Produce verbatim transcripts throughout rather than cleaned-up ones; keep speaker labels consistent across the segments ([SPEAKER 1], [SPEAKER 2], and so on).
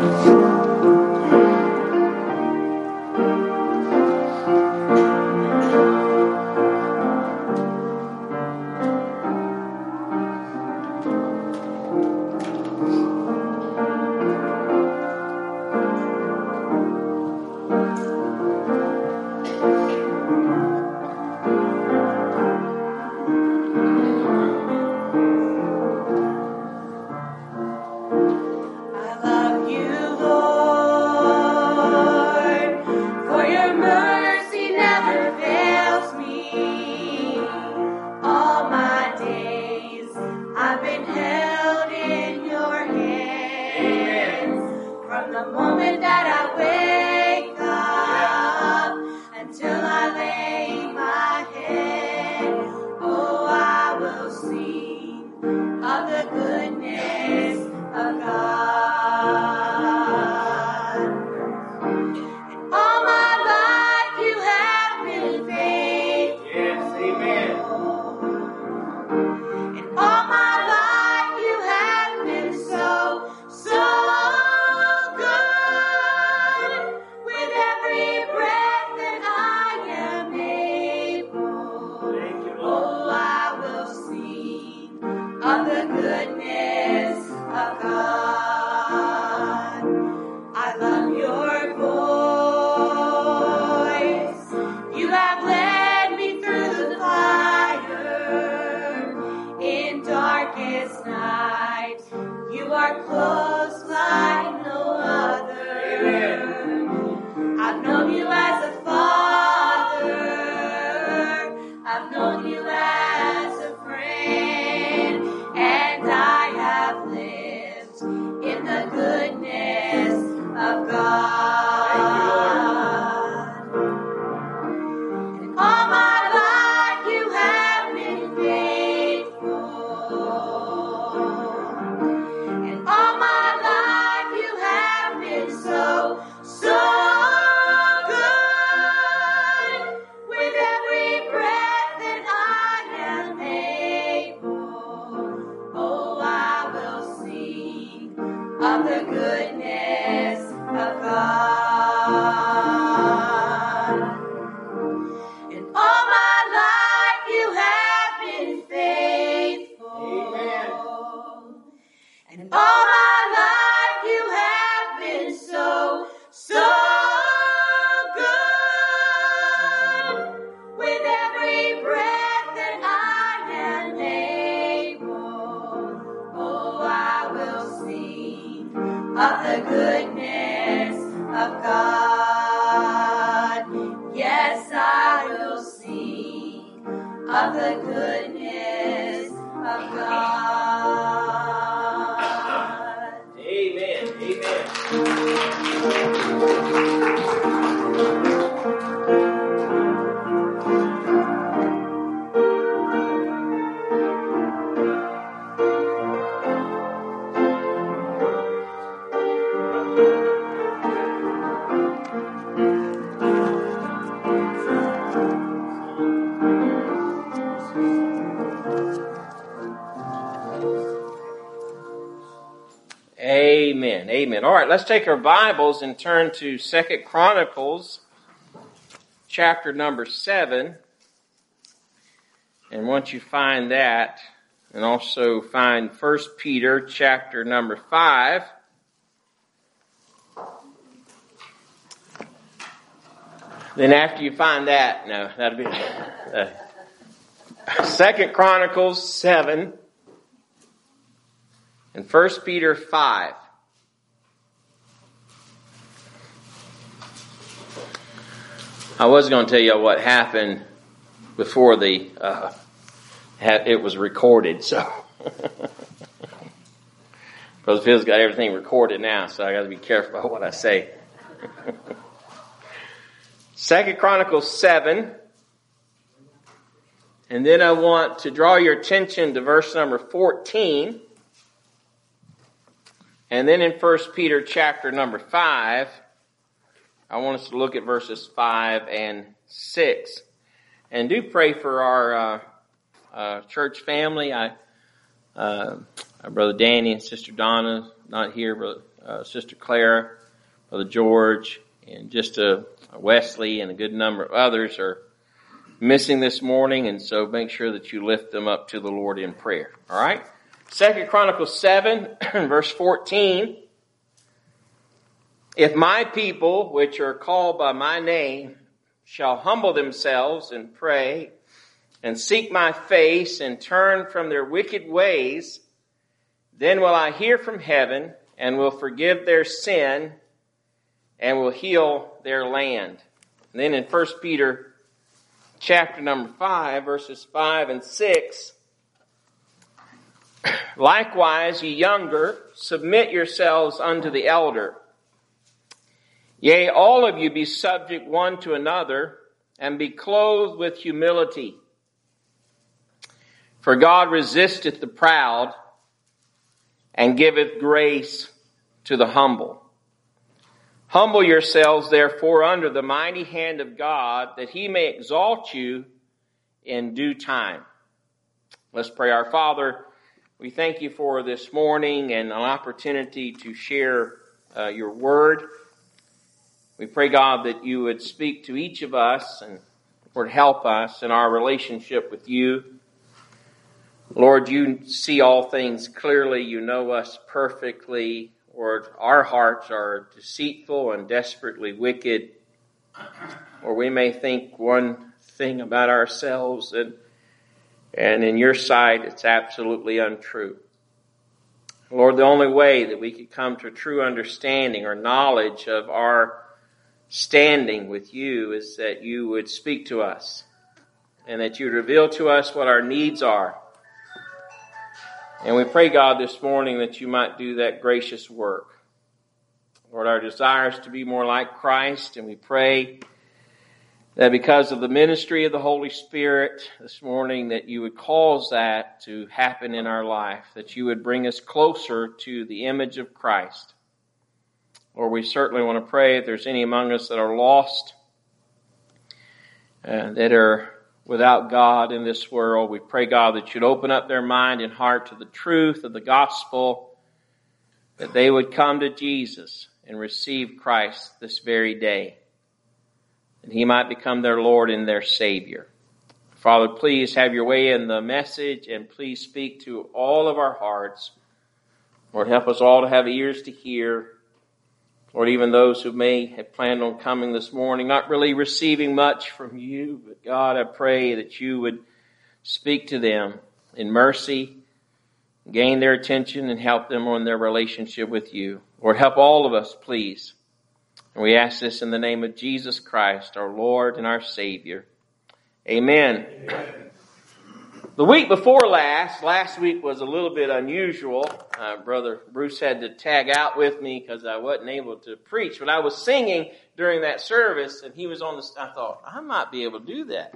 [SPEAKER 1] Amen. Amen. All right, let's take our Bibles and turn to Second Chronicles, chapter number seven. And once you find that, and also find First Peter, chapter number five. Then after you find that, no, that'll be uh, Second Chronicles seven. And First Peter five. I was going to tell you what happened before the uh, it was recorded. So, Brother Phil's got everything recorded now, so I got to be careful about what I say. Second Chronicles seven, and then I want to draw your attention to verse number fourteen. And then in First Peter chapter number five, I want us to look at verses five and six. And do pray for our uh, uh, church family. I, uh, our brother Danny and sister Donna, not here, but uh, Sister Clara, Brother George, and just a, a Wesley and a good number of others are missing this morning, and so make sure that you lift them up to the Lord in prayer. All right? Second Chronicles seven, verse fourteen. If my people, which are called by my name, shall humble themselves and pray and seek my face and turn from their wicked ways, then will I hear from heaven and will forgive their sin and will heal their land. And then in First Peter chapter number five, verses five and six, likewise, ye younger, submit yourselves unto the elder. Yea, all of you be subject one to another, and be clothed with humility. For God resisteth the proud, and giveth grace to the humble. Humble yourselves, therefore, under the mighty hand of God, that he may exalt you in due time. Let's pray. Our Father, we thank you for this morning and an opportunity to share uh, your word. We pray, God, that you would speak to each of us and, Lord, help us in our relationship with you. Lord, you see all things clearly. You know us perfectly. Lord, our hearts are deceitful and desperately wicked. Or we may think one thing about ourselves, and, and in your sight it's absolutely untrue. Lord, the only way that we could come to a true understanding or knowledge of our standing with you is that you would speak to us and that you would reveal to us what our needs are. And we pray, God, this morning that you might do that gracious work. Lord, our desire is to be more like Christ, and we pray that because of the ministry of the Holy Spirit this morning, that you would cause that to happen in our life, that you would bring us closer to the image of Christ. Lord, we certainly want to pray if there's any among us that are lost, uh, that are without God in this world. We pray, God, that you'd open up their mind and heart to the truth of the gospel, that they would come to Jesus and receive Christ this very day, that he might become their Lord and their Savior. Father, please have your way in the message, and please speak to all of our hearts. Lord, help us all to have ears to hear. Lord, even those who may have planned on coming this morning, not really receiving much from you, but God, I pray that you would speak to them in mercy, gain their attention, and help them on their relationship with you. Lord, help all of us, please. And we ask this in the name of Jesus Christ, our Lord and our Savior. Amen. Amen. The week before last, last week was a little bit unusual. Uh, Brother Bruce had to tag out with me because I wasn't able to preach. But I was singing during that service, and he was on the... I thought, I might be able to do that.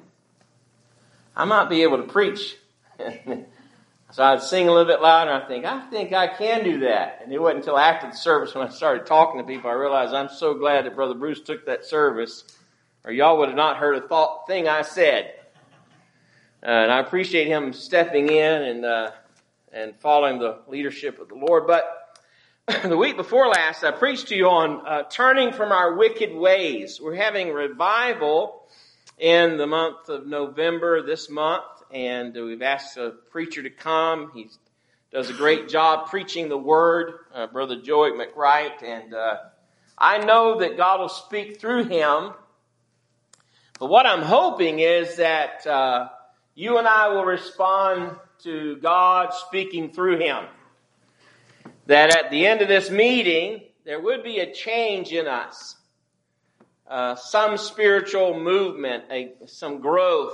[SPEAKER 1] I might be able to preach. So I'd sing a little bit louder, and I think, I think I can do that. And it wasn't until after the service when I started talking to people, I realized I'm so glad that Brother Bruce took that service, or y'all would have not heard a thought thing I said. Uh, and I appreciate him stepping in and uh, and following the leadership of the Lord. But the week before last, I preached to you on uh, turning from our wicked ways. We're having revival in the month of November this month, and we've asked a preacher to come. He does a great job preaching the Word, uh, Brother Joey McWright, and uh, I know that God will speak through him. But what I'm hoping is that Uh, you and I will respond to God speaking through him. That at the end of this meeting, there would be a change in us. Uh, some spiritual movement, a, some growth.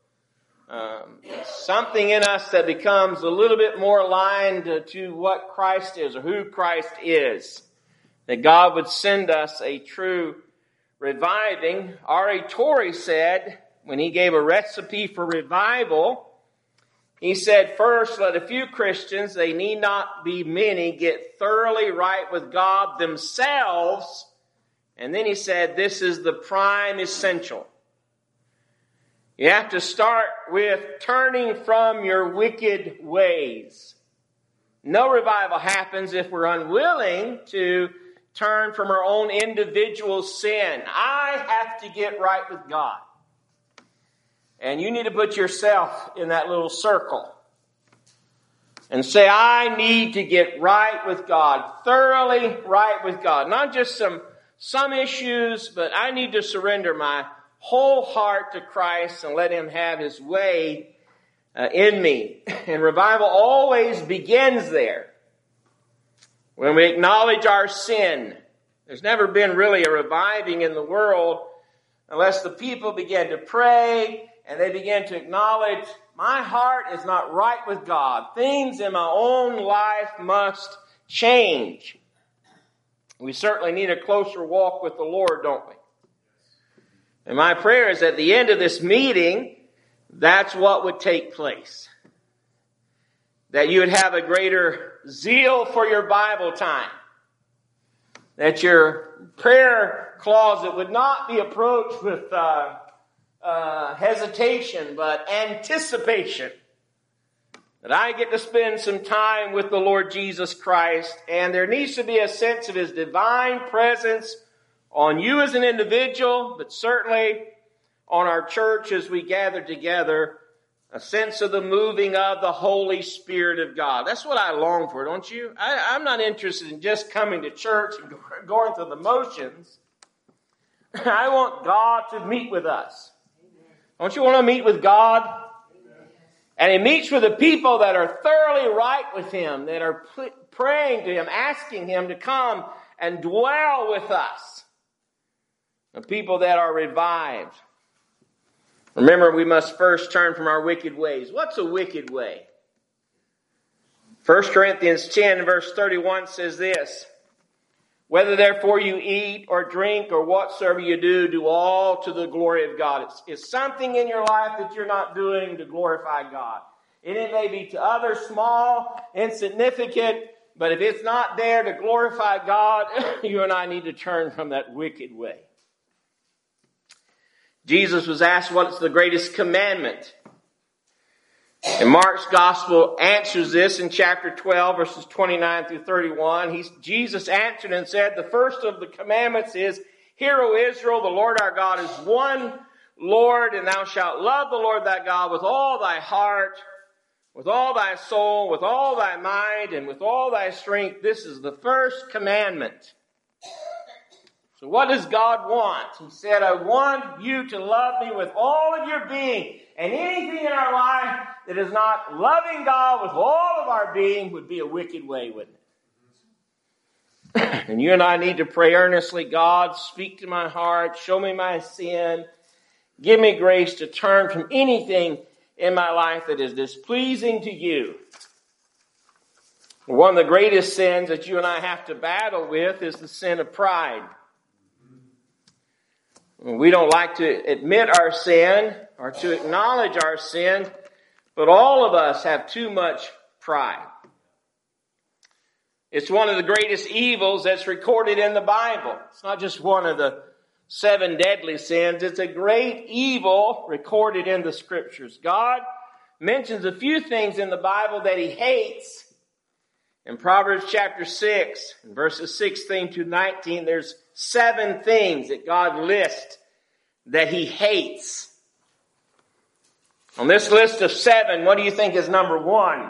[SPEAKER 1] Um, something in us that becomes a little bit more aligned to, to what Christ is or who Christ is. That God would send us a true reviving. R A Torrey said, when he gave a recipe for revival, he said, first, let a few Christians, they need not be many, get thoroughly right with God themselves. And then he said, this is the prime essential. You have to start with turning from your wicked ways. No revival happens if we're unwilling to turn from our own individual sin. I have to get right with God. And you need to put yourself in that little circle and say, I need to get right with God, thoroughly right with God. Not just some, some issues, but I need to surrender my whole heart to Christ and let Him have His way uh, in me. And revival always begins there. When we acknowledge our sin. There's never been really a reviving in the world unless the people began to pray and they began to acknowledge, my heart is not right with God. Things in my own life must change. We certainly need a closer walk with the Lord, don't we? And my prayer is at the end of this meeting, that's what would take place. That you would have a greater zeal for your Bible time. That your prayer closet would not be approached with uh, uh, hesitation, but anticipation. That I get to spend some time with the Lord Jesus Christ, and there needs to be a sense of His divine presence on you as an individual, but certainly on our church as we gather together, a sense of the moving of the Holy Spirit of God. That's what I long for, don't you? I, I'm not interested in just coming to church and going through the motions. I want God to meet with us. Don't you want to meet with God? And He meets with the people that are thoroughly right with Him, that are praying to Him, asking Him to come and dwell with us. The people that are revived. Remember, we must first turn from our wicked ways. What's a wicked way? First Corinthians ten, verse thirty-one says this, whether therefore you eat or drink or whatsoever you do, do all to the glory of God. It's, it's something in your life that you're not doing to glorify God. And it may be to others small, insignificant, but if it's not there to glorify God, you and I need to turn from that wicked way. Jesus was asked what's the greatest commandment. And Mark's gospel answers this in chapter twelve, verses twenty-nine through thirty-one. He's, Jesus answered and said, the first of the commandments is, Hear, O Israel, the Lord our God is one Lord, and thou shalt love the Lord thy God with all thy heart, with all thy soul, with all thy mind, and with all thy strength. This is the first commandment. So what does God want? He said, I want you to love me with all of your being. And anything in our life that is not loving God with all of our being would be a wicked way, wouldn't it? And you and I need to pray earnestly, God, speak to my heart, show me my sin, give me grace to turn from anything in my life that is displeasing to you. One of the greatest sins that you and I have to battle with is the sin of pride. We don't like to admit our sin or to acknowledge our sin, but all of us have too much pride. It's one of the greatest evils that's recorded in the Bible. It's not just one of the seven deadly sins. It's a great evil recorded in the Scriptures. God mentions a few things in the Bible that He hates. In Proverbs chapter six, verses sixteen to nineteen, there's seven things that God lists that He hates. On this list of seven, what do you think is number one?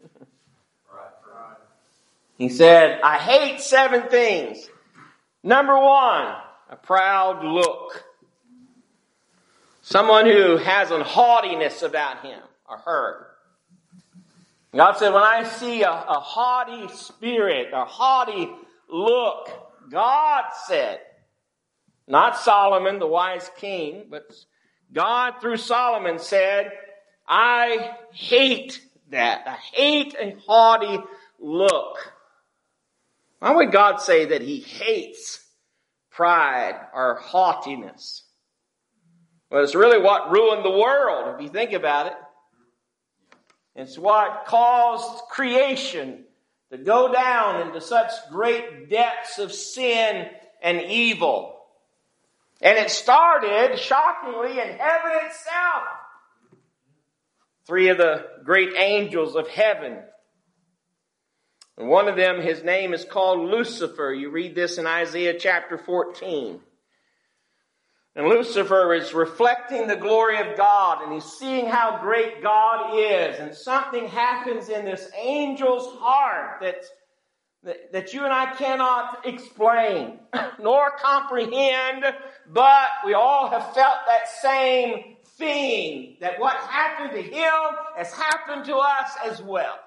[SPEAKER 1] He said, I hate seven things. Number one, a proud look. Someone who has a haughtiness about him or her. God said, when I see a, a haughty spirit, a haughty look, God said, not Solomon, the wise king, but God through Solomon said, I hate that. I hate a haughty look. Why would God say that He hates pride or haughtiness? Well, it's really what ruined the world, if you think about it. It's what caused creation to go down into such great depths of sin and evil. And it started, shockingly, in heaven itself. Three of the great angels of heaven And one of them, his name is called Lucifer. You read this in Isaiah chapter fourteen. And Lucifer is reflecting the glory of God, and he's seeing how great God is. And something happens in this angel's heart that's, that, that you and I cannot explain nor comprehend, but we all have felt that same thing, that what happened to him has happened to us as well.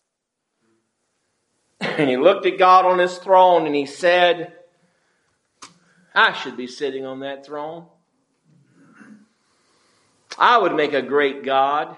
[SPEAKER 1] And he looked at God on his throne and he said, I should be sitting on that throne. I would make a great God.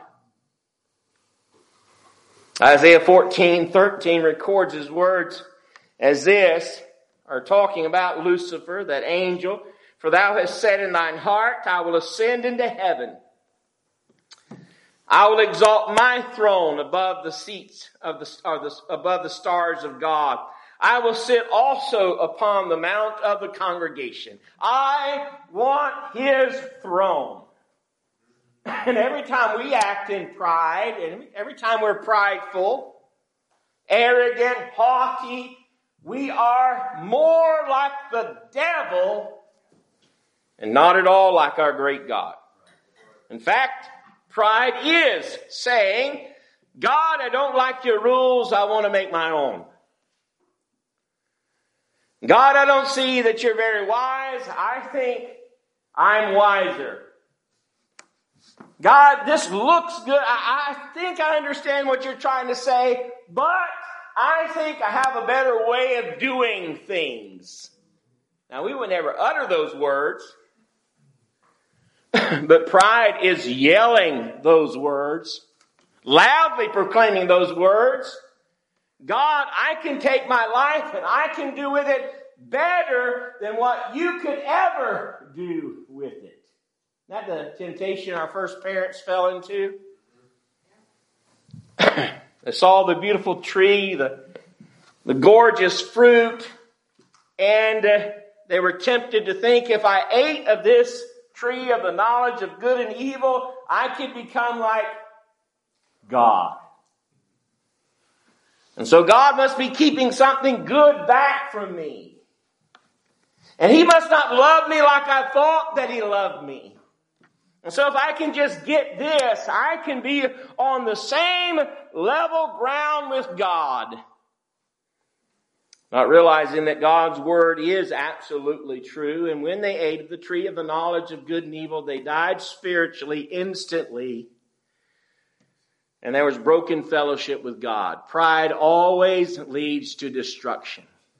[SPEAKER 1] Isaiah fourteen thirteen records his words as this, are talking about Lucifer, that angel. For thou hast said in thine heart, I will ascend into heaven. I will exalt my throne above the seats of the, or the above the stars of God. I will sit also upon the mount of the congregation. I want his throne. And every time we act in pride, and every time we're prideful, arrogant, haughty, we are more like the devil and not at all like our great God. In fact, pride is saying, God, I don't like your rules, I want to make my own. God, I don't see that you're very wise, I think I'm wiser. God, this looks good, I, I think I understand what you're trying to say, but I think I have a better way of doing things. Now, we would never utter those words, but pride is yelling those words, loudly proclaiming those words. God, I can take my life and I can do with it better than what you could ever do with it. Isn't that the temptation our first parents fell into? They saw the beautiful tree, the, the gorgeous fruit, and uh, they were tempted to think, if I ate of this tree of the knowledge of good and evil, I could become like God. And so God must be keeping something good back from me. And he must not love me like I thought that he loved me. And so if I can just get this, I can be on the same level ground with God. Not realizing that God's word is absolutely true. And when they ate of the tree of the knowledge of good and evil, they died spiritually instantly. And there was broken fellowship with God. Pride always leads to destruction.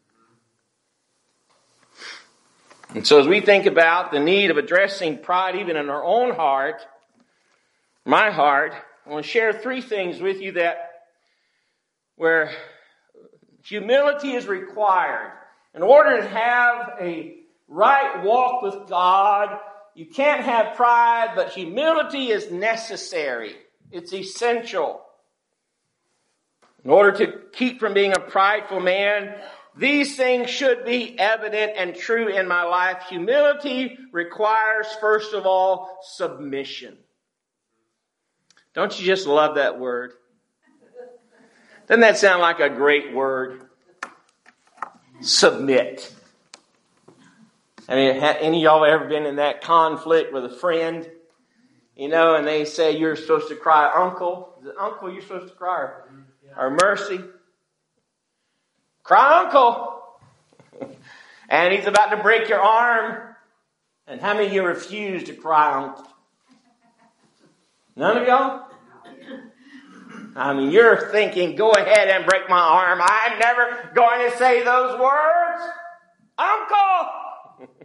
[SPEAKER 1] And so as we think about the need of addressing pride even in our own heart, my heart, I want to share three things with you that where humility is required. In order to have a right walk with God, you can't have pride, but humility is necessary. It's essential. In order to keep from being a prideful man, these things should be evident and true in my life. Humility requires, first of all, submission. Don't you just love that word? Doesn't that sound like a great word? Submit. I mean, have any of y'all ever been in that conflict with a friend? You know, and they say you're supposed to cry, uncle. Is it uncle you're supposed to cry? Or, or mercy? Cry, uncle. And he's about to break your arm. And how many of you refuse to cry, uncle? None of y'all? I mean, you're thinking, go ahead and break my arm. I'm never going to say those words. Uncle!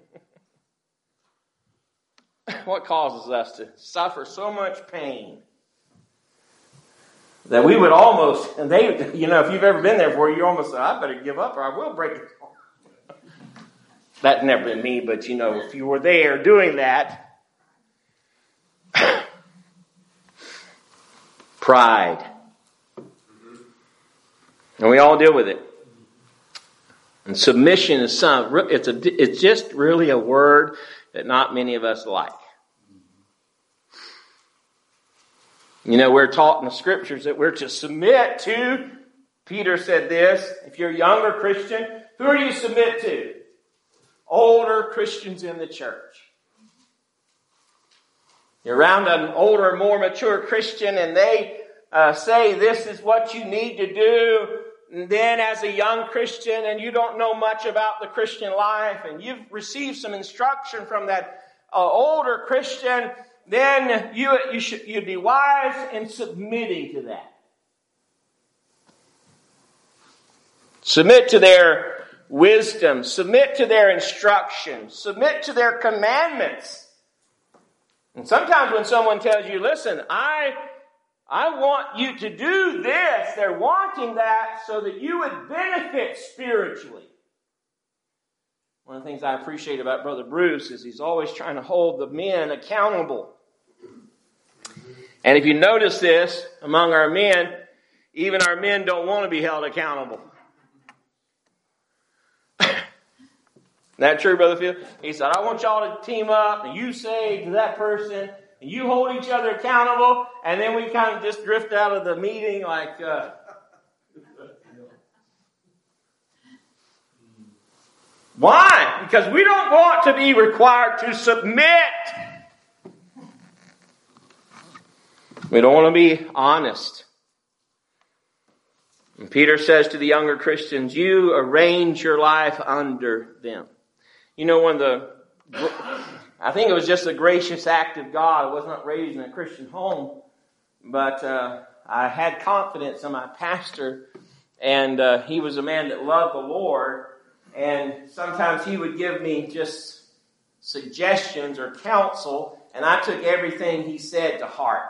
[SPEAKER 1] What causes us to suffer so much pain that we would almost, and they, you know, if you've ever been there before, you almost say, I better give up or I will break it. That's never been me, but you know, if you were there doing that, pride. And we all deal with it. And submission is some, it's a, it's just really a word that not many of us like. You know, we're taught in the scriptures that we're to submit to Peter said this, if you're a younger Christian, who do you submit to? Older Christians in the church. You're around an older, more mature Christian and they uh, say this is what you need to do. And then as a young Christian and you don't know much about the Christian life and you've received some instruction from that uh, older Christian, then you, you should, you'd be wise in submitting to that. Submit to their wisdom. Submit to their instructions. Submit to their commandments. And sometimes when someone tells you, listen, I, I want you to do this, they're wanting that so that you would benefit spiritually. One of the things I appreciate about Brother Bruce is he's always trying to hold the men accountable. And if you notice this among our men, even our men don't want to be held accountable. Isn't that true, Brother Phil? He said, I want y'all to team up and you say to that person and you hold each other accountable, and then we kind of just drift out of the meeting like, uh, why? Because we don't want to be required to submit. We don't want to be honest. And Peter says to the younger Christians, you arrange your life under them. You know, when the, I think it was just a gracious act of God. I was not raised in a Christian home, but uh, I had confidence in my pastor, and uh, he was a man that loved the Lord, and sometimes he would give me just suggestions or counsel, and I took everything he said to heart.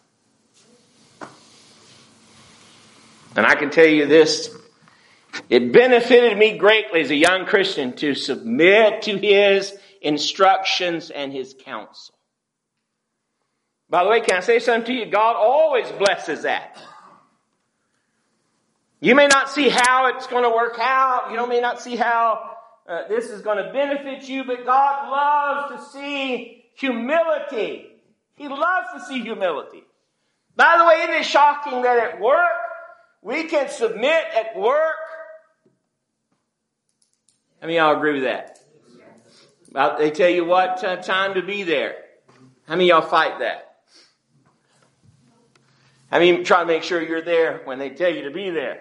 [SPEAKER 1] And I can tell you this, it benefited me greatly as a young Christian to submit to his instructions and his counsel. By the way, can I say something to you? God always blesses that. You may not see how it's going to work out. You may not see how uh, this is going to benefit you, but God loves to see humility. He loves to see humility. By the way, isn't it shocking that at work, we can submit at work? How many of y'all agree with that? Well, they tell you what uh, time to be there. How many of y'all fight that? How many of you try to make sure you're there when they tell you to be there?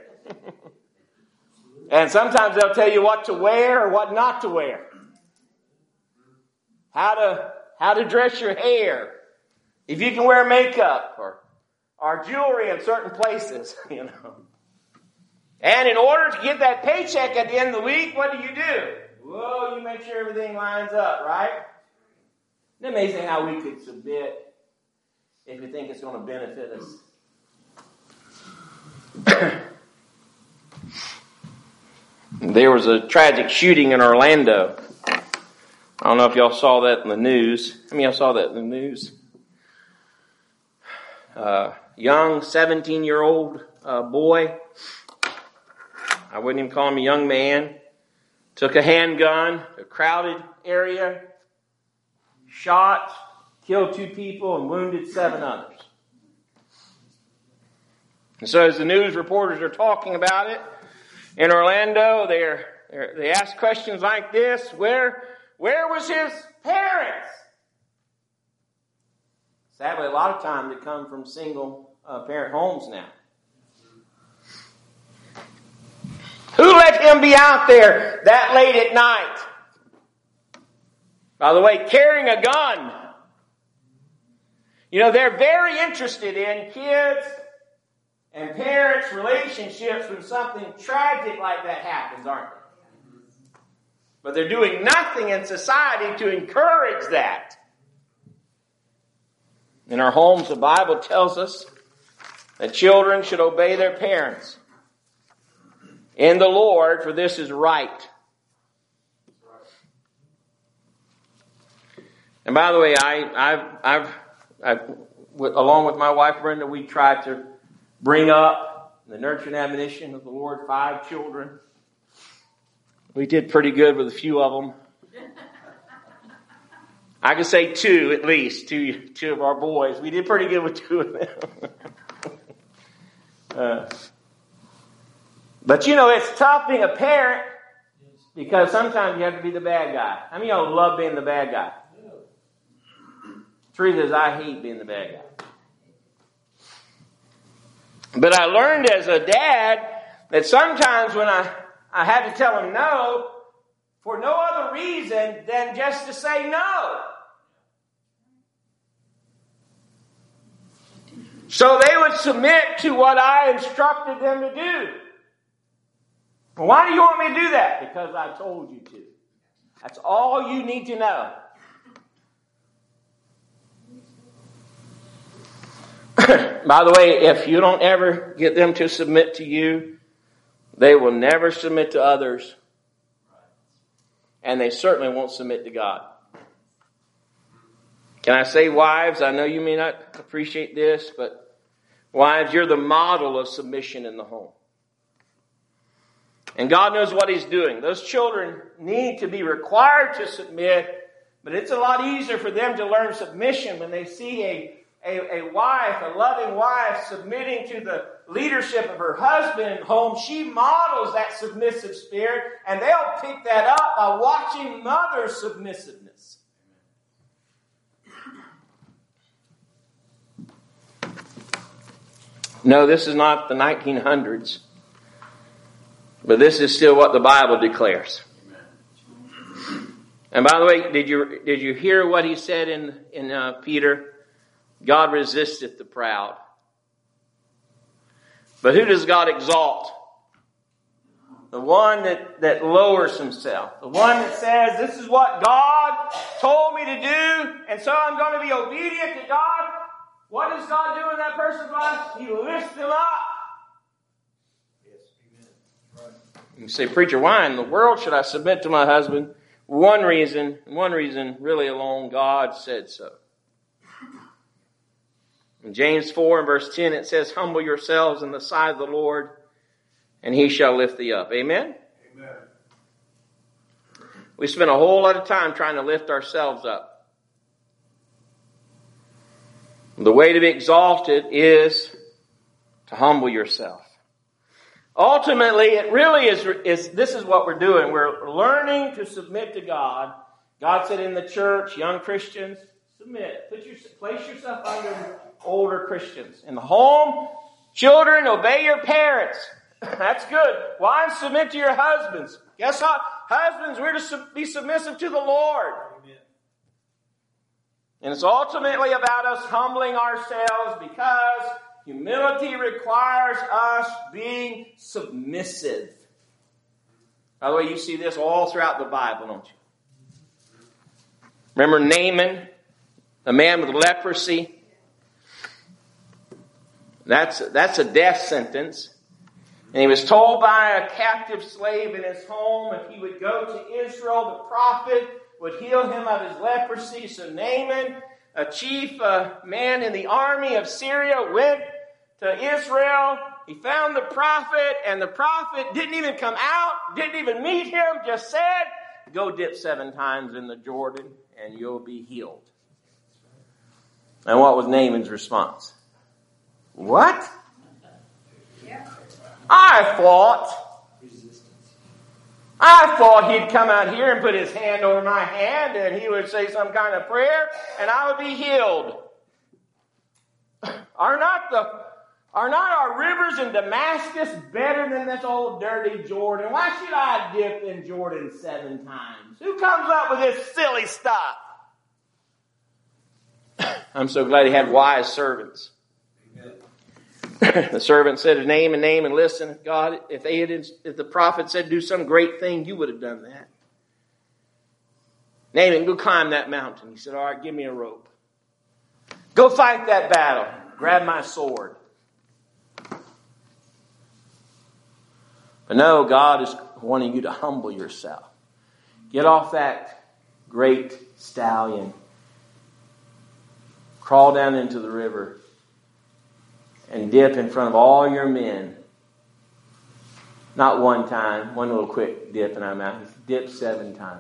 [SPEAKER 1] And sometimes they'll tell you what to wear or what not to wear. How to, how to dress your hair. If you can wear makeup or, or jewelry in certain places, you know. And in order to get that paycheck at the end of the week, what do you do? Whoa, you make sure everything lines up, right? Isn't it amazing how we could submit if we think it's going to benefit us? There was a tragic shooting in Orlando. I don't know if y'all saw that in the news. How many of y'all saw that in the news? Uh, young seventeen-year-old uh, boy. I wouldn't even call him a young man. Took a handgun, a crowded area, shot, killed two people, and wounded seven others. And so as the news reporters are talking about it, in Orlando, they're, they're, they ask questions like this, where, where was his parents? Sadly, a lot of times they come from single uh, parent homes now. Who let him be out there that late at night? By the way, carrying a gun. You know, they're very interested in kids and parents' relationships when something tragic like that happens, aren't they? But they're doing nothing in society to encourage that. In our homes, the Bible tells us that children should obey their parents in the Lord, for this is right. And by the way, I, I've, I've, I've, along with my wife Brenda, we tried to bring up the nurture and admonition of the Lord, five children. We did pretty good with a few of them. I could say two at least, two, two of our boys. We did pretty good with two of them. uh, But you know, it's tough being a parent because sometimes you have to be the bad guy. How many of y'all love being the bad guy? Truth is, I hate being the bad guy. But I learned as a dad that sometimes when I, I had to tell him no, for no other reason than just to say no. So they would submit to what I instructed them to do. Well, why do you want me to do that? Because I told you to. That's all you need to know. By the way, if you don't ever get them to submit to you, they will never submit to others. And they certainly won't submit to God. Can I say, wives, I know you may not appreciate this, but wives, you're the model of submission in the home. And God knows what He's doing. Those children need to be required to submit, but it's a lot easier for them to learn submission when they see a A, a wife, a loving wife, submitting to the leadership of her husband at home. She models that submissive spirit, and they'll pick that up by watching mother's submissiveness. No, this is not the nineteen hundreds, but this is still what the Bible declares. And by the way, did you did you hear what he said in in uh, Peter? God resisteth the proud. But who does God exalt? The one that, that lowers himself. The one that says, this is what God told me to do, and so I'm going to be obedient to God. What does God do in that person's life? He lifts them up.
[SPEAKER 2] Yes, amen. Right.
[SPEAKER 1] You say, preacher, why in the world should I submit to my husband? One reason, one reason really alone, God said so. In James four and verse ten, it says, humble yourselves in the sight of the Lord, and He shall lift thee up. Amen?
[SPEAKER 2] Amen.
[SPEAKER 1] We spend a whole lot of time trying to lift ourselves up. The way to be exalted is to humble yourself. Ultimately, it really is, is, this is what we're doing. We're learning to submit to God. God said in the church, young Christians, submit. Put your, place yourself under older Christians. In the home, children, obey your parents. That's good. Wives, submit to your husbands. Guess what? Husbands, we're to be submissive to the Lord.
[SPEAKER 2] Amen.
[SPEAKER 1] And it's ultimately about us humbling ourselves because humility requires us being submissive. By the way, you see this all throughout the Bible, don't you? Remember Naaman, the man with leprosy? That's, that's a death sentence. And he was told by a captive slave in his home if he would go to Israel, the prophet would heal him of his leprosy. So Naaman, a chief uh, man in the army of Syria, went to Israel. He found the prophet, and the prophet didn't even come out, didn't even meet him, just said, go dip seven times in the Jordan and you'll be healed. And what was Naaman's response? What? I thought, I thought he'd come out here and put his hand over my hand and he would say some kind of prayer and I would be healed. Are not the, are not our rivers in Damascus better than this old dirty Jordan? Why should I dip in Jordan seven times? Who comes up with this silly stuff? I'm so glad he had wise servants. The servant said to Naaman, Naaman, listen, God, if they had, if the prophet said do some great thing, you would have done that. Naaman, go climb that mountain. He said, all right, give me a rope. Go fight that battle. Grab my sword. But no, God is wanting you to humble yourself. Get off that great stallion. Crawl down into the river. And dip in front of all your men. Not one time, one little quick dip in our mouth. Dip seven times.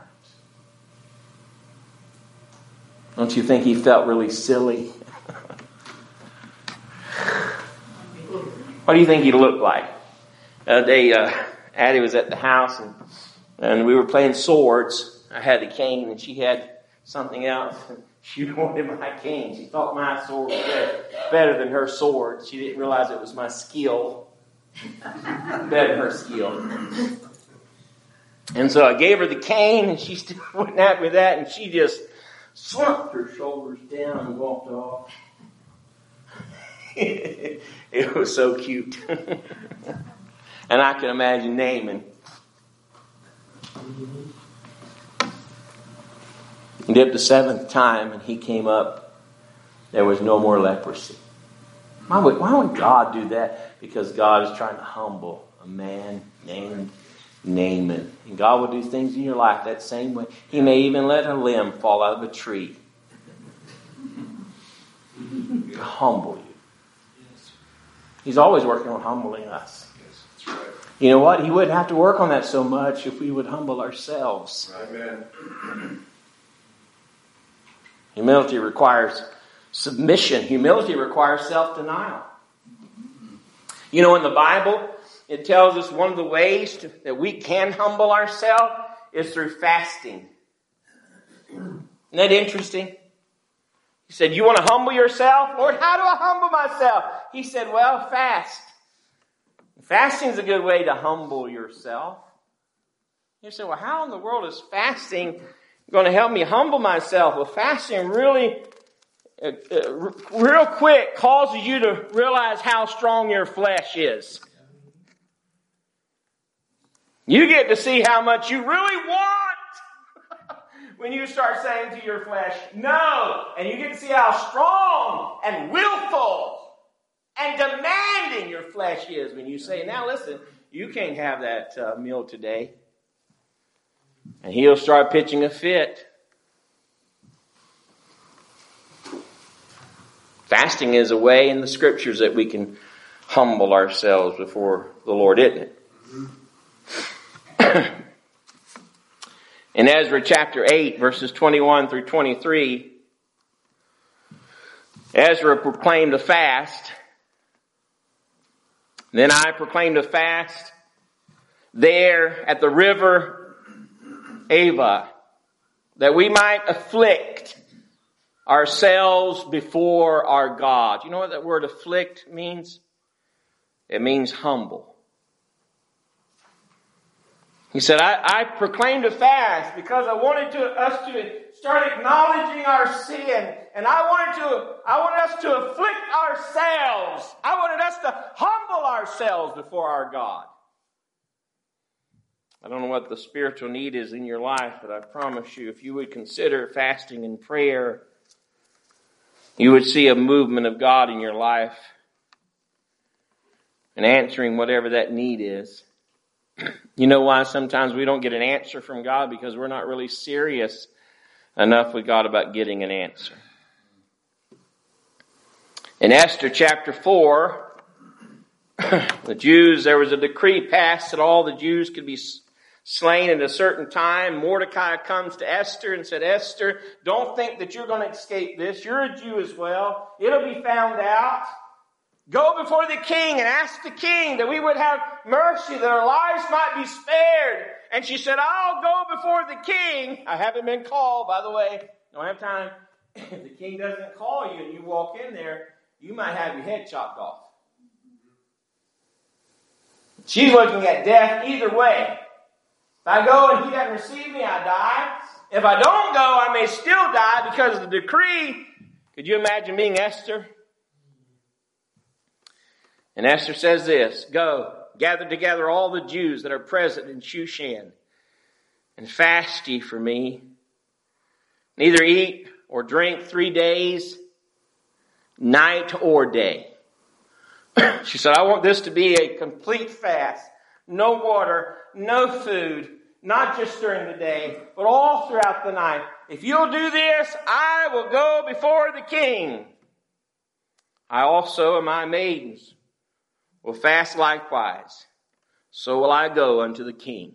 [SPEAKER 1] Don't you think he felt really silly? What do you think he looked like? Uh, they, uh, Addie was at the house and, and we were playing swords. I had the cane and she had something else. She wanted my cane. She thought my sword was better, better than her sword. She didn't realize it was my skill better than her skill. And so I gave her the cane and she still went at me with that and she just slumped her shoulders down and walked off. It was so cute. And I can imagine Naaman. He did it the seventh time and he came up. There was no more leprosy. Why would, why would God do that? Because God is trying to humble a man named Naaman. And God will do things in your life that same way. He may even let a limb fall out of a tree to humble you. He's always working on humbling us. You know what? He wouldn't have to work on that so much if we would humble ourselves.
[SPEAKER 2] Amen.
[SPEAKER 1] Humility requires submission. Humility requires self-denial. You know, in the Bible, it tells us one of the ways to, that we can humble ourselves is through fasting. Isn't that interesting? He said, you want to humble yourself? Lord, how do I humble myself? He said, well, fast. Fasting is a good way to humble yourself. You say, well, how in the world is fasting going to help me humble myself? Well, fasting really, uh, uh, real quick, causes you to realize how strong your flesh is. You get to see how much you really want when you start saying to your flesh, no. And you get to see how strong and willful and demanding your flesh is when you say, now listen, you can't have that uh, meal today. And he'll start pitching a fit. Fasting is a way in the scriptures that we can humble ourselves before the Lord, isn't it? In Ezra chapter eight, verses twenty-one through twenty-three, Ezra proclaimed a fast. Then I proclaimed a fast there at the river Ava, that we might afflict ourselves before our God. You know what that word afflict means? It means humble. He said, I, I proclaimed a fast because I wanted to, us to start acknowledging our sin. And I wanted to, I wanted us to afflict ourselves. I wanted us to humble ourselves before our God. I don't know what the spiritual need is in your life, but I promise you, if you would consider fasting and prayer, you would see a movement of God in your life and answering whatever that need is. You know why sometimes we don't get an answer from God? Because we're not really serious enough with God about getting an answer. In Esther chapter four, the Jews, there was a decree passed that all the Jews could be slain at a certain time. Mordecai comes to Esther and said, Esther, don't think that you're going to escape this. You're a Jew as well. It'll be found out. Go before the king and ask the king that we would have mercy, that our lives might be spared. And she said, I'll go before the king. I haven't been called, by the way. Don't have time. If the king doesn't call you and you walk in there, you might have your head chopped off. She's looking at death either way. If I go and he doesn't receive me, I die. If I don't go, I may still die because of the decree. Could you imagine being Esther? And Esther says this, go, gather together all the Jews that are present in Shushan, and fast ye for me. Neither eat or drink three days, night or day. She said, I want this to be a complete fast. No water, no food, not just during the day, but all throughout the night. If you'll do this, I will go before the king. I also and my maidens will fast likewise. So will I go unto the king.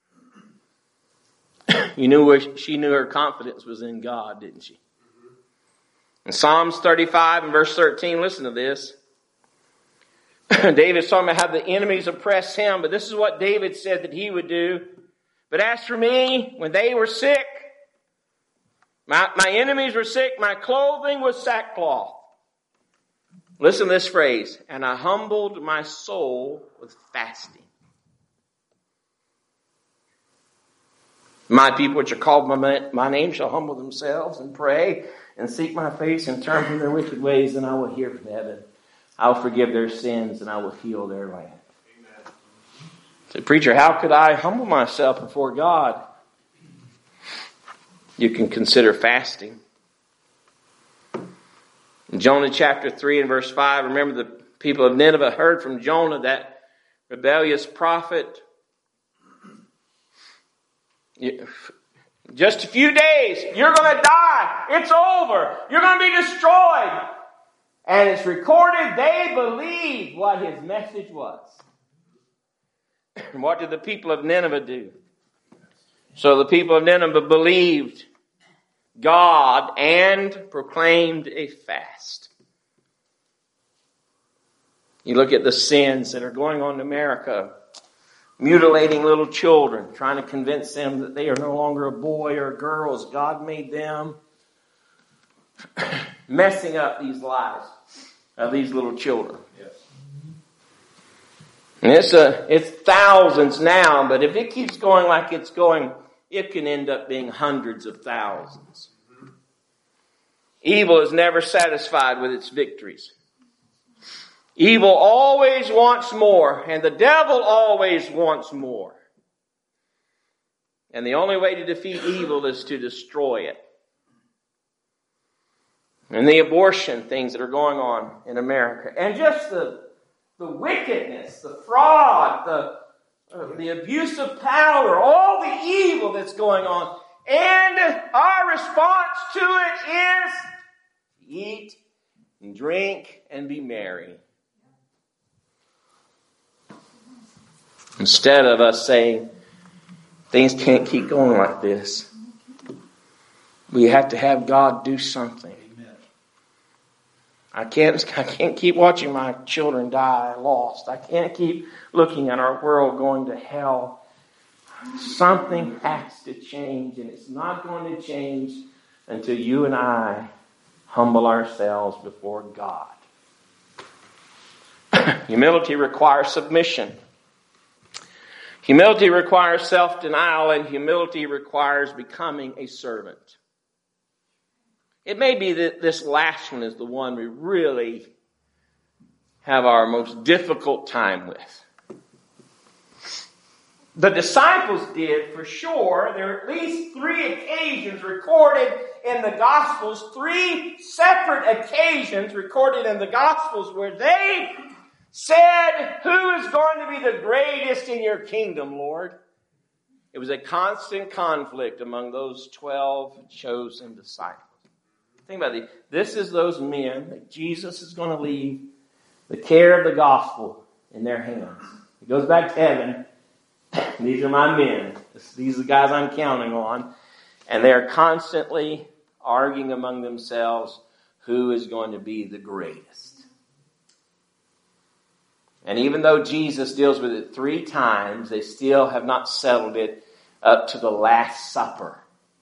[SPEAKER 1] You knew where she knew her confidence was in God, didn't she? In Psalms thirty-five and verse thirteen, listen to this. David's talking about how the enemies oppress him, but this is what David said that he would do. But as for me, when they were sick, my, my enemies were sick, my clothing was sackcloth. Listen to this phrase, and I humbled my soul with fasting. My people which are called by my name shall humble themselves and pray and seek my face and turn from their wicked ways, and I will hear from heaven. I will forgive their sins and I will heal their land. Amen. So, preacher, how could I humble myself before God? You can consider fasting. In Jonah chapter three and verse five, remember the people of Nineveh heard from Jonah, that rebellious prophet. Just a few days, you're going to die. It's over. You're going to be destroyed. And it's recorded they believed what his message was. What did the people of Nineveh do? So the people of Nineveh believed God and proclaimed a fast. You look at the sins that are going on in America. Mutilating little children, trying to convince them that they are no longer a boy or a girl as God made them. Messing up these lives of these little children. Yes. And it's a, it's thousands now, but if it keeps going like it's going, it can end up being hundreds of thousands. Mm-hmm. Evil is never satisfied with its victories. Evil always wants more, and the devil always wants more. And the only way to defeat evil is to destroy it. And the abortion things that are going on in America, and just the the wickedness, the fraud, the uh, the abuse of power, all the evil that's going on, and our response to it is eat and drink and be merry. Instead of us saying, things can't keep going like this. We have to have God do something. Amen. I can't, I can't keep watching my children die lost. I can't keep looking at our world going to hell. Something has to change, and it's not going to change until you and I humble ourselves before God. Humility requires submission. Humility requires self-denial, and humility requires becoming a servant. It may be that this last one is the one we really have our most difficult time with. The disciples did, for sure. There are at least three occasions recorded in the Gospels, three separate occasions recorded in the Gospels where they said, who is going to be the greatest in your kingdom, Lord? It was a constant conflict among those twelve chosen disciples. Think about it. This is those men that Jesus is going to leave the care of the gospel in their hands. He goes back to heaven. These are my men. These are the guys I'm counting on. And they're constantly arguing among themselves who is going to be the greatest. And even though Jesus deals with it three times, they still have not settled it up to the Last Supper.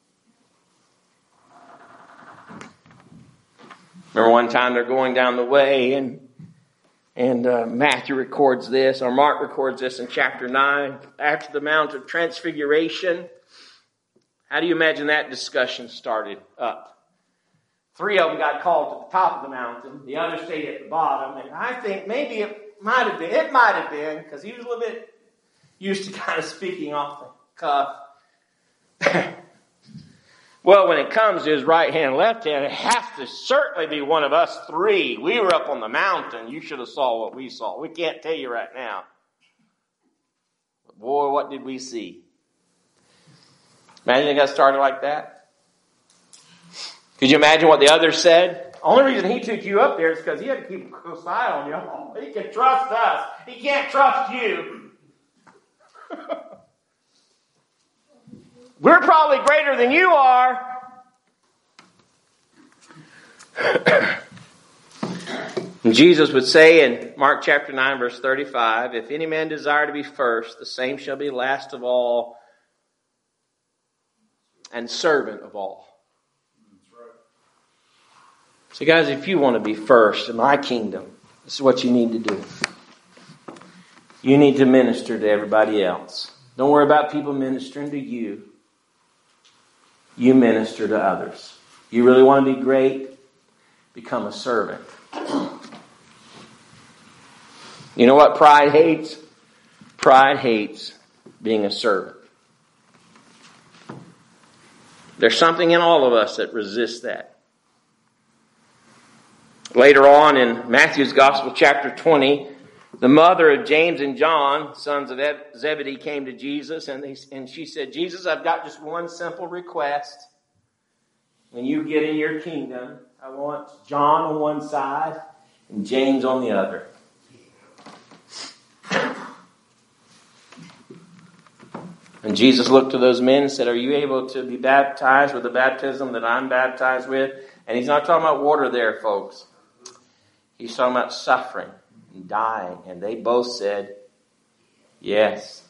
[SPEAKER 1] Remember one time they're going down the way, and and uh, Matthew records this, or Mark records this in chapter nine, after the Mount of Transfiguration. How do you imagine that discussion started up? Three of them got called to the top of the mountain. The others stayed at the bottom. And I think maybe it might have been, it might have been, because he was a little bit used to kind of speaking off the cuff. Well, when it comes to his right hand, left hand, it has to certainly be one of us three. We were up on the mountain. You should have saw what we saw. We can't tell you right now. But boy, what did we see? Imagine it got started like that. Could you imagine what the others said? The only reason he took you up there is because he had to keep a close eye on y'all. He can trust us. He can't trust you. We're probably greater than you are. And Jesus would say in Mark chapter nine, verse thirty-five, if any man desire to be first, the same shall be last of all and servant of all. So guys, if you want to be first in my kingdom, this is what you need to do. You need to minister to everybody else. Don't worry about people ministering to you. You minister to others. You really want to be great? Become a servant. You know what pride hates? Pride hates being a servant. There's something in all of us that resists that. Later on in Matthew's Gospel, chapter twenty, the mother of James and John, sons of Zebedee, came to Jesus, and, they, and she said, Jesus, I've got just one simple request. When you get in your kingdom, I want John on one side and James on the other. And Jesus looked to those men and said, are you able to be baptized with the baptism that I'm baptized with? And he's not talking about water there, folks. He's talking about suffering and dying. And they both said, yes.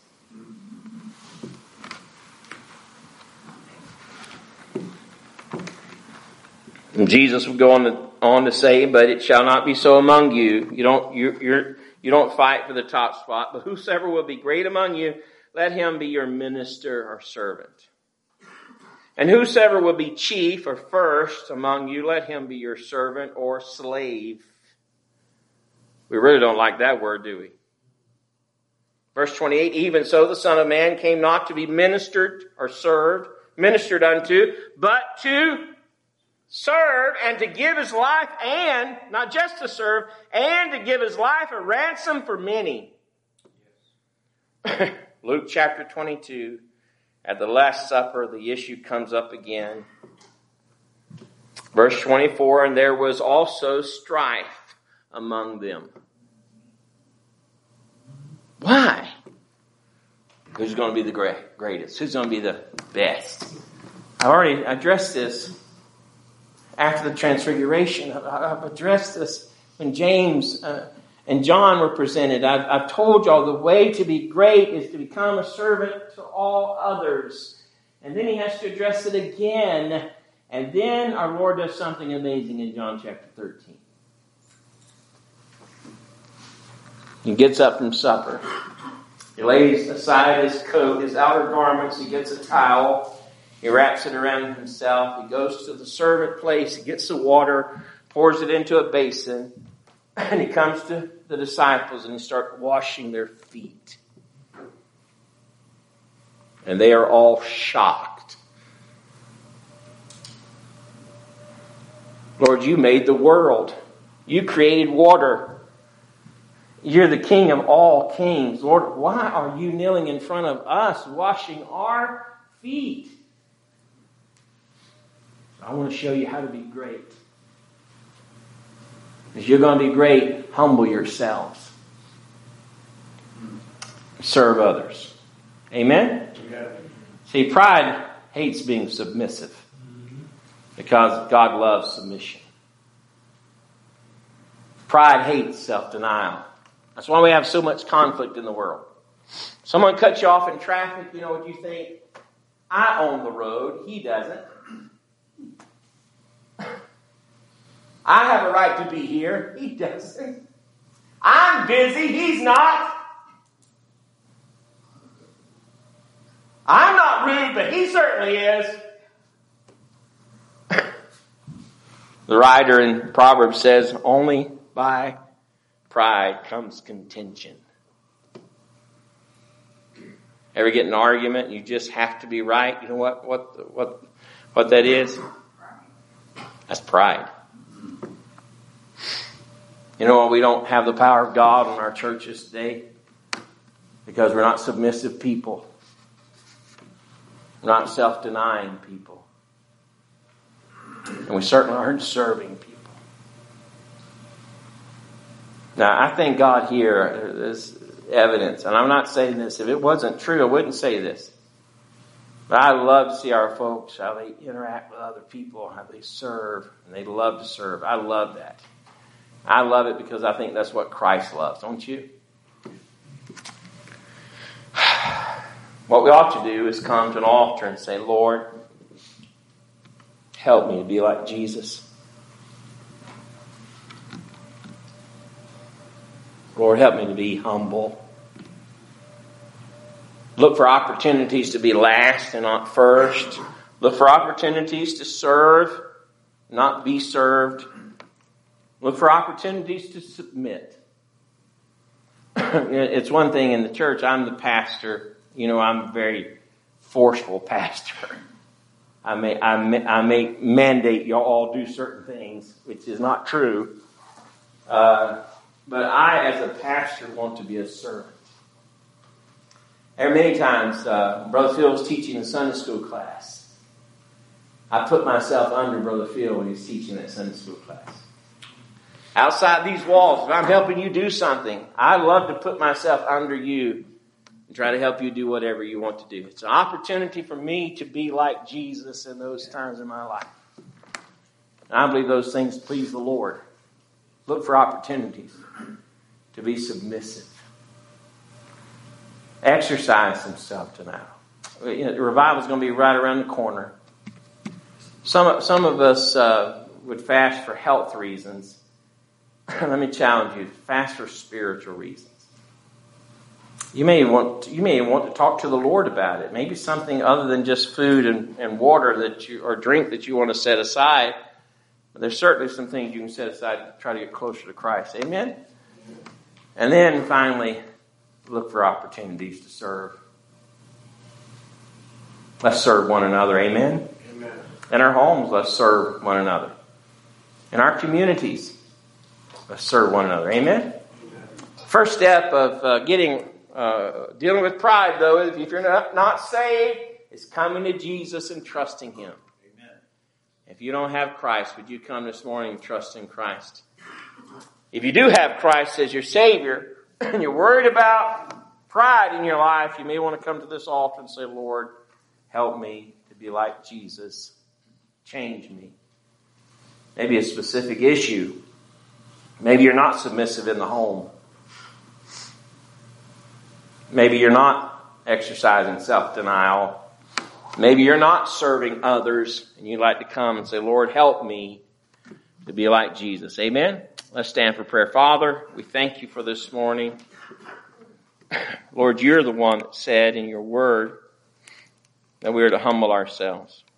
[SPEAKER 1] And Jesus would go on to, on to say, but it shall not be so among you. You don't, you, you're, you don't fight for the top spot, but whosoever will be great among you, let him be your minister or servant. And whosoever will be chief or first among you, let him be your servant or slave. We really don't like that word, do we? Verse twenty-eight, even so the Son of Man came not to be ministered or served, ministered unto, but to serve and to give his life, and, not just to serve, and to give his life a ransom for many. Luke chapter twenty-two, at the Last Supper, the issue comes up again. Verse twenty-four, and there was also strife among them. Why? Who's going to be the great, greatest? Who's going to be the best? I already addressed this after the Transfiguration. I've addressed this when James uh, and John were presented. I've, I've told y'all the way to be great is to become a servant to all others. And then he has to address it again. And then our Lord does something amazing in John chapter thirteen. He gets up from supper. He lays aside his coat, his outer garments. He gets a towel. He wraps it around himself. He goes to the servant place. He gets the water, pours it into a basin. And he comes to the disciples and he starts washing their feet. And they are all shocked. Lord, you made the world. You created water. You're the King of all kings. Lord, why are you kneeling in front of us, washing our feet? I want to show you how to be great. If you're going to be great, humble yourselves. Serve others. Amen? Yeah. See, pride hates being submissive because God loves submission. Pride hates self-denial. That's why we have so much conflict in the world. Someone cuts you off in traffic, you know what you think? I own the road, he doesn't. I have a right to be here, he doesn't. I'm busy, he's not. I'm not rude, but he certainly is. The writer in Proverbs says, only by pride comes contention. Ever get in an argument and you just have to be right? You know what, what, what, what that is? That's pride. You know what? We don't have the power of God in our churches today because we're not submissive people. We're not self-denying people. And we certainly aren't serving people. Now, I thank God here, there's evidence, and I'm not saying this. If it wasn't true, I wouldn't say this. But I love to see our folks, how they interact with other people, how they serve, and they love to serve. I love that. I love it because I think that's what Christ loves, don't you? What we ought to do is come to an altar and say, Lord, help me to be like Jesus. Lord, help me to be humble. Look for opportunities to be last and not first. Look for opportunities to serve, not be served. Look for opportunities to submit. It's one thing in the church. I'm the pastor. You know, I'm a very forceful pastor. I may, I may, I may mandate y'all all do certain things, which is not true. Uh, but I, as a pastor, want to be a servant. There are many times, uh, Brother Phil was teaching a Sunday school class. I put myself under Brother Phil when he's teaching that Sunday school class. Outside these walls, if I'm helping you do something, I love to put myself under you and try to help you do whatever you want to do. It's an opportunity for me to be like Jesus in those times in my life. And I believe those things please the Lord. Look for opportunities to be submissive. Exercise some self-denial. You know, the revival is going to be right around the corner. Some, some of us uh, would fast for health reasons. Let me challenge you. Fast for spiritual reasons. You may want to, you may want to talk to the Lord about it. Maybe something other than just food and, and water that you or drink that you want to set aside. But there's certainly some things you can set aside to try to get closer to Christ. Amen? And then finally, look for opportunities to serve. Let's serve one another. Amen? Amen. In our homes, let's serve one another. In our communities, let's serve one another. Amen? Amen. First step of uh, getting uh, dealing with pride, though, if you're not, not saved, is coming to Jesus and trusting Him. Amen. If you don't have Christ, would you come this morning and trust in Christ? If you do have Christ as your Savior, and you're worried about pride in your life, you may want to come to this altar and say, Lord, help me to be like Jesus. Change me. Maybe a specific issue. Maybe you're not submissive in the home. Maybe you're not exercising self-denial. Maybe you're not serving others, and you'd like to come and say, Lord, help me to be like Jesus. Amen? Let's stand for prayer. Father, we thank you for this morning. Lord, you're the one that said in your word that we are to humble ourselves.